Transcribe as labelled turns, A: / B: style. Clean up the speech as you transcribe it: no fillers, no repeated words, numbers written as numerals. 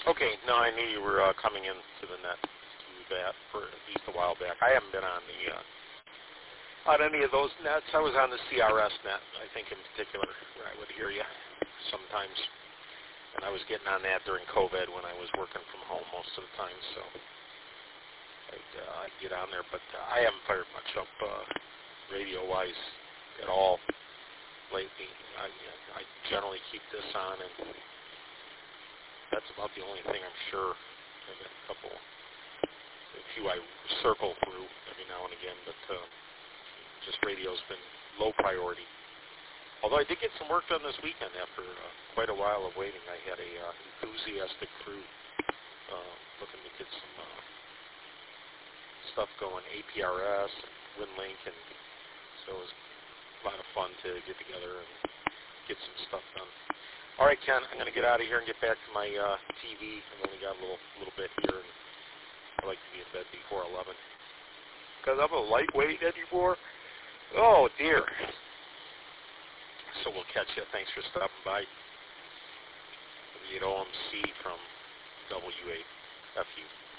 A: Okay, no, I knew you were coming into the net to that for at least a while back. I haven't been on the on any of those nets. I was on the CRS net, I think in particular, where I would hear you sometimes. And I was getting on that during COVID when I was working from home most of the time, so I'd get on there. But I haven't fired much up radio-wise at all lately. I generally keep this on, and that's about the only thing I'm sure. I've got a few I circle through every now and again, but just radio's been low priority. Although I did get some work done this weekend after quite a while of waiting. I had a enthusiastic crew looking to get some stuff going, APRS, and WinLink, and so it was a lot of fun to get together and get some stuff done. All right, Ken, I'm going to get out of here and get back to my TV. I've only got a little bit here, and I like to be in bed before 11. Because I'm a lightweight anymore. Oh, dear. So we'll catch you. Thanks for stopping by. The OMC from W8FU.